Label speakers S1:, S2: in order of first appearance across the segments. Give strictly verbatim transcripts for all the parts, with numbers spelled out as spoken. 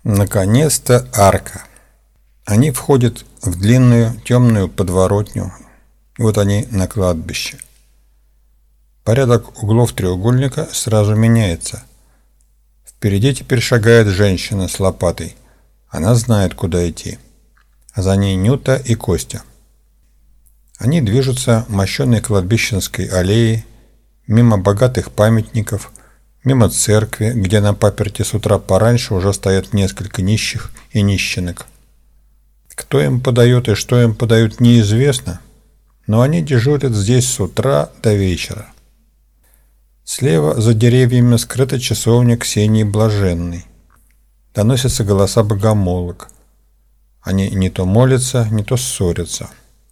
S1: Наконец-то арка. Они входят в длинную темную подворотню. И вот они на кладбище. Порядок углов треугольника сразу меняется. Впереди теперь шагает женщина с лопатой. Она знает, куда идти. А за ней Нюта и Костя. Они движутся мощенной кладбищенской аллеей, мимо богатых памятников, мимо церкви, где на паперти с утра пораньше уже стоят несколько нищих и нищенок. Кто им подает и что им подают, неизвестно, но они дежурят здесь с утра до вечера. Слева за деревьями скрыта часовня Ксении Блаженной. Доносятся голоса богомолок. Они не то молятся, не то ссорятся.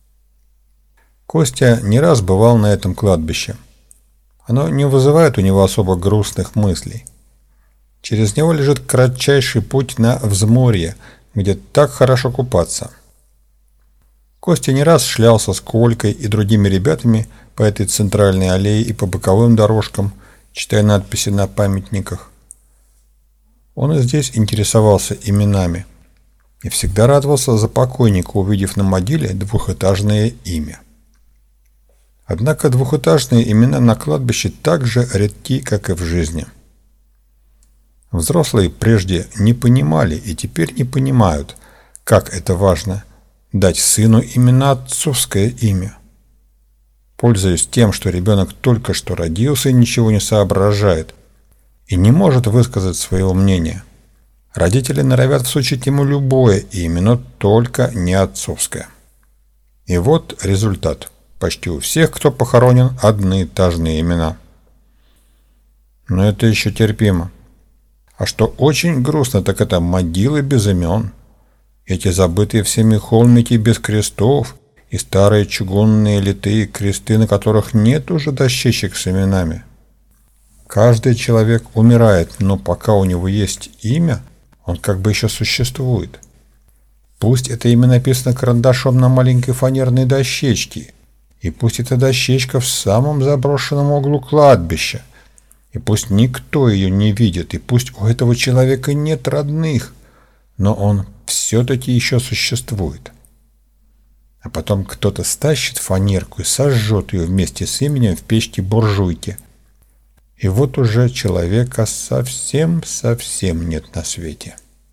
S1: Костя не раз бывал на этом кладбище. Оно не вызывает у него особо грустных мыслей. Через него лежит кратчайший путь на взморье, где так хорошо купаться. Костя не раз шлялся с Колькой и другими ребятами по этой центральной аллее и по боковым дорожкам, читая надписи на памятниках. Он и здесь интересовался именами и всегда радовался за покойника, увидев на могиле двухэтажное имя. Однако двухэтажные имена на кладбище так же редки, как и в жизни. Взрослые прежде не понимали и теперь не понимают, как это важно дать сыну именно отцовское имя. Пользуясь тем, что ребенок только что родился и ничего не соображает и не может высказать своего мнения, родители норовят всучить ему любое имя, но только не отцовское. И вот результат. Почти у всех, кто похоронен, одноэтажные имена. Но это еще терпимо. А что очень грустно, так это могилы без имен. Эти забытые всеми холмики без крестов и старые чугунные литые кресты, на которых нет уже дощечек с именами. Каждый человек умирает, но пока у него есть имя, он как бы еще существует. Пусть это имя написано карандашом на маленькой фанерной дощечке, и пусть эта дощечка в самом заброшенном углу кладбища, и пусть никто ее не видит, и пусть у этого человека нет родных, но он все-таки еще существует. А потом кто-то стащит фанерку и сожжет ее вместе с именем в печке-буржуйке. И вот уже человека совсем-совсем нет на свете.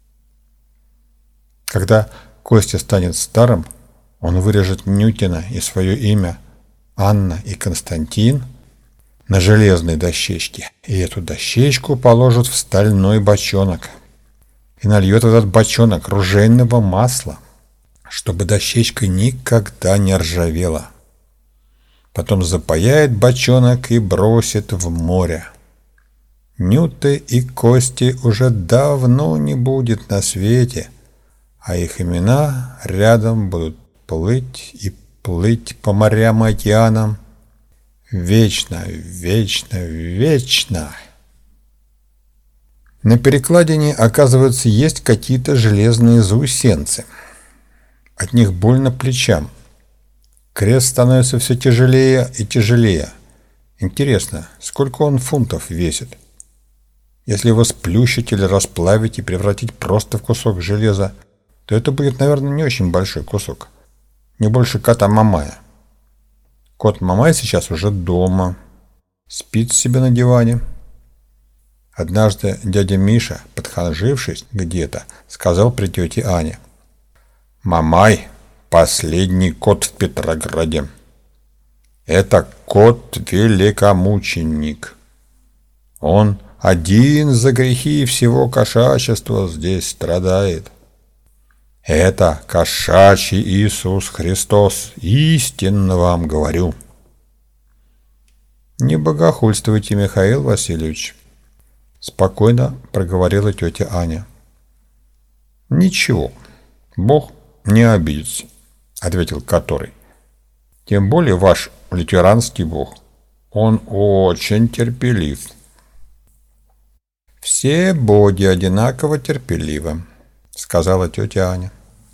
S1: Когда Костя станет старым, он вырежет Нютина и свое имя Анна и Константин на железной дощечке, и эту дощечку положат в стальной бочонок и нальет в этот бочонок ружейного масла, чтобы дощечка никогда не ржавела. Потом запаяет бочонок и бросит в море. Нюты и Кости уже давно не будет на свете, а их имена рядом будут плыть и плыть по морям и океанам вечно, вечно, вечно. На перекладине, оказывается, есть какие-то железные заусенцы. От них больно плечам. Крест становится все тяжелее и тяжелее. Интересно, сколько он фунтов весит? Если его сплющить или расплавить и превратить просто в кусок железа, то это будет, наверное, не очень большой кусок. Не больше кота Мамая. Кот Мамай сейчас уже дома. Спит себе на диване. Однажды дядя Миша, подханжившись где-то, сказал при тете Ане: «Мамай – последний кот в Петрограде. Это кот-великомученик. Он один за грехи всего кошачества здесь страдает. Это кошачий Иисус Христос, истинно вам говорю». «Не богохульствуйте, Михаил Васильевич», — спокойно проговорила тетя Аня. «Ничего, Бог не обидится», — ответил который. «Тем более ваш лютеранский Бог, он очень терпелив». «Все боги одинаково терпеливы», — сказала тетя Аня.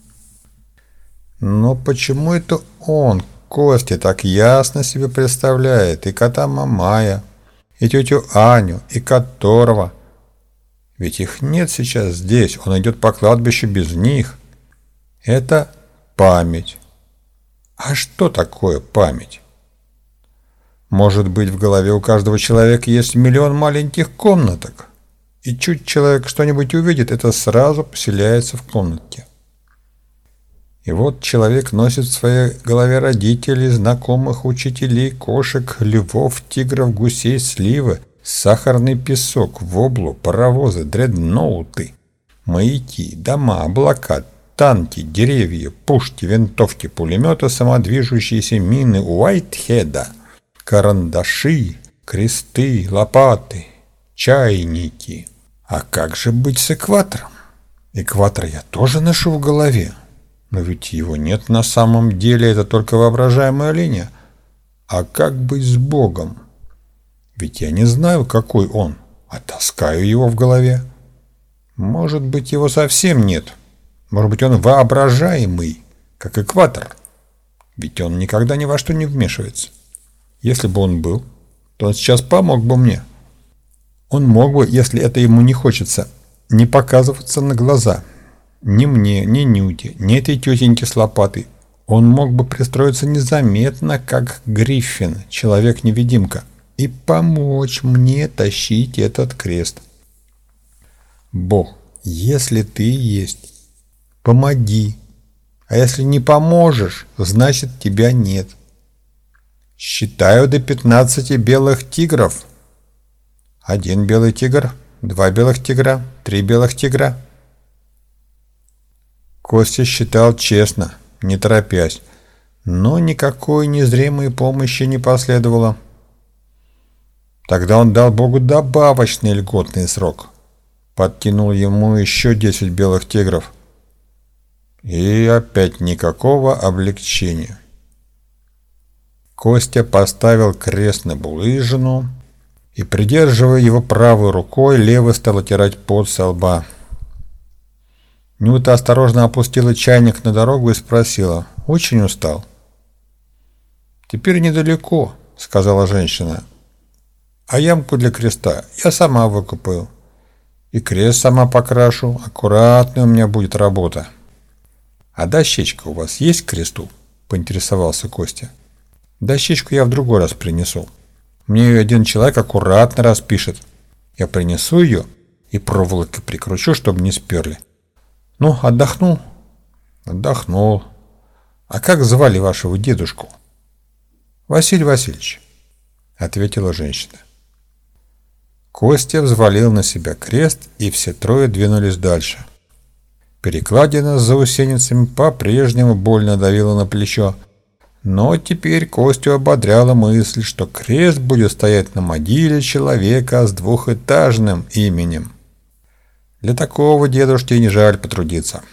S1: «Но почему это он, Костя, так ясно себе представляет и кота Мамая, и тетю Аню, и которого? Ведь их нет сейчас здесь, он идет по кладбищу без них. Это память. А что такое память? Может быть, в голове у каждого человека есть миллион маленьких комнаток, и чуть человек что-нибудь увидит, это сразу поселяется в комнатке. И вот человек носит в своей голове родителей, знакомых, учителей, кошек, львов, тигров, гусей, сливы, сахарный песок, воблу, паровозы, дредноуты, маяки, дома, облака, танки, деревья, пушки, винтовки, пулеметы, самодвижущиеся мины Уайтхеда, карандаши, кресты, лопаты, чайники. А как же быть с экватором? Экватор я тоже ношу в голове. Но ведь его нет на самом деле, это только воображаемая линия. А как быть с Богом? Ведь я не знаю, какой он, а таскаю его в голове. Может быть, его совсем нет. Может быть, он воображаемый, как экватор. Ведь он никогда ни во что не вмешивается. Если бы он был, то он сейчас помог бы мне. Он мог бы, если это ему не хочется, не показываться на глаза. Ни мне, ни Нюте, ни этой тетеньке с лопатой. Он мог бы пристроиться незаметно, как Гриффин, человек-невидимка, и помочь мне тащить этот крест. Бог, если ты есть, помоги. А если не поможешь, значит тебя нет. Считаю до пятнадцати белых тигров. Один белый тигр, два белых тигра, три белых тигра. Костя считал честно, не торопясь, но никакой незримой помощи не последовало. Тогда он дал Богу добавочный льготный срок. Подкинул ему еще десять белых тигров. И опять никакого облегчения. Костя поставил крест на булыжину и, придерживая его правой рукой, левой стал отирать пот со лба. Нюта осторожно опустила чайник на дорогу и спросила: «Очень устал?» «Теперь недалеко», — сказала женщина. «А ямку для креста я сама выкопаю. И крест сама покрашу. Аккуратная у меня будет работа». «А дощечка у вас есть к кресту?» — поинтересовался Костя. «Дощечку я в другой раз принесу. Мне ее один человек аккуратно распишет. Я принесу ее и проволокой прикручу, чтобы не сперли. Ну, отдохнул?» «Отдохнул. А как звали вашего дедушку?» «Василий Васильевич», — ответила женщина. Костя взвалил на себя крест, и все трое двинулись дальше. Перекладина с заусеницами по-прежнему больно давила на плечо, но теперь Костю ободряла мысль, что крест будет стоять на могиле человека с двухэтажным именем. Для такого дедушке не жаль потрудиться.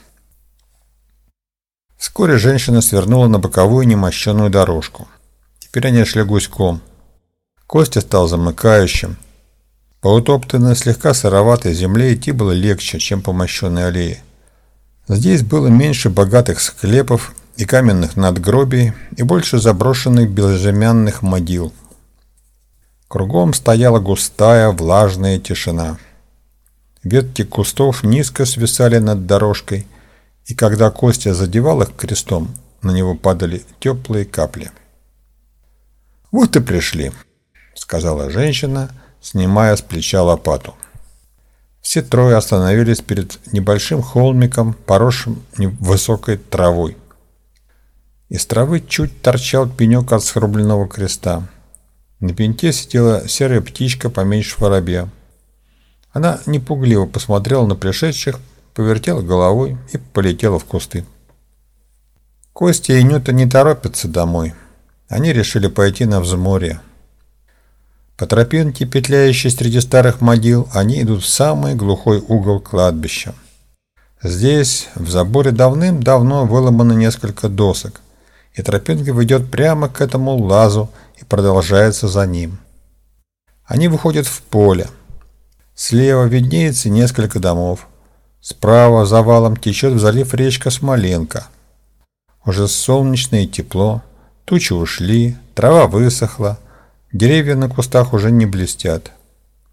S1: Вскоре женщина свернула на боковую немощенную дорожку. Теперь они шли гуськом. Костя стал замыкающим. По утоптанной, слегка сыроватой земле идти было легче, чем по мощенной аллее. Здесь было меньше богатых склепов и каменных надгробий, и больше заброшенных безымянных могил. Кругом стояла густая влажная тишина. Ветки кустов низко свисали над дорожкой, и когда Костя задевал их крестом, на него падали теплые капли. «Вот и пришли», — сказала женщина, снимая с плеча лопату. Все трое остановились перед небольшим холмиком, поросшим высокой травой. Из травы чуть торчал пенек от срубленного креста. На пеньке сидела серая птичка поменьше воробья. Она непугливо посмотрела на пришедших, повертела головой и полетела в кусты. Костя и Нюта не торопятся домой. Они решили пойти на взморье. По тропинке, петляющей среди старых могил, они идут в самый глухой угол кладбища. Здесь в заборе давным-давно выломано несколько досок, и тропинка ведет прямо к этому лазу и продолжается за ним. Они выходят в поле. Слева виднеется несколько домов. Справа за валом течет в залив речка Смоленка. Уже солнечно и тепло, тучи ушли, трава высохла, деревья на кустах уже не блестят.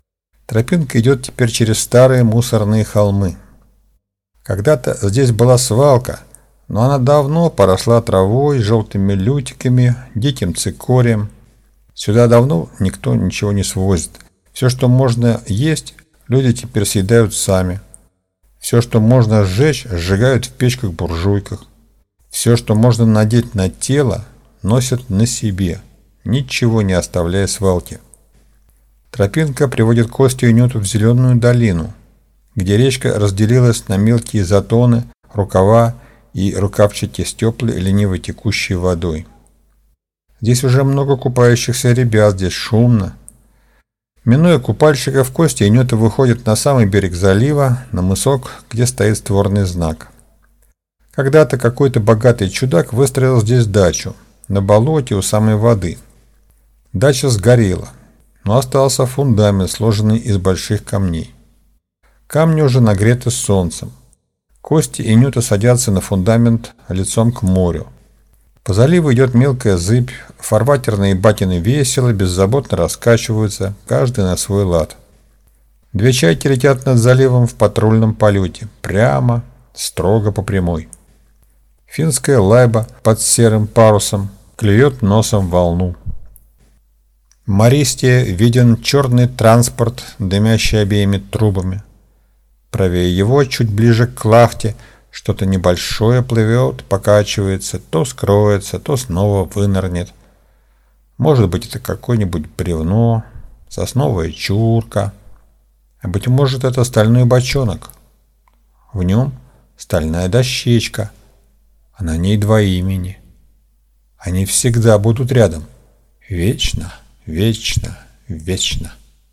S1: Тропинка идет теперь через старые мусорные холмы. Когда-то здесь была свалка, но она давно поросла травой, желтыми лютиками, диким цикорием. Сюда давно никто ничего не свозит. Все, что можно есть, люди теперь съедают сами. Все, что можно сжечь, сжигают в печках-буржуйках. Все, что можно надеть на тело, носят на себе, ничего не оставляя свалки. Тропинка приводит Костю и Нюту в зеленую долину, где речка разделилась на мелкие затоны, рукава и рукавчики с теплой, лениво текущей водой. Здесь уже много купающихся ребят, здесь шумно. Минуя купальщиков, Костя и Нюта выходят на самый берег залива, на мысок, где стоит створный знак. Когда-то какой-то богатый чудак выстроил здесь дачу, на болоте у самой воды. Дача сгорела, но остался фундамент, сложенный из больших камней. Камни уже нагреты солнцем. Костя и Нюта садятся на фундамент лицом к морю. По заливу идет мелкая зыбь, фарватерные батины весело, беззаботно раскачиваются, каждый на свой лад. Две чайки летят над заливом в патрульном полете, прямо, строго по прямой. Финская лайба под серым парусом клюет носом волну. В Мористе виден черный транспорт, дымящий обеими трубами. Правее его, чуть ближе к лахте, что-то небольшое плывет, покачивается, то скроется, то снова вынырнет. Может быть, это какое-нибудь бревно, сосновая чурка, а быть может, это стальной бочонок. В нем стальная дощечка, а на ней два имени. Они всегда будут рядом. Вечно, вечно, вечно.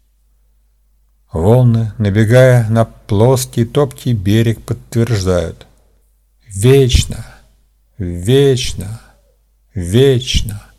S1: Волны, набегая на плоский топкий берег, подтверждают: вечно, вечно, вечно.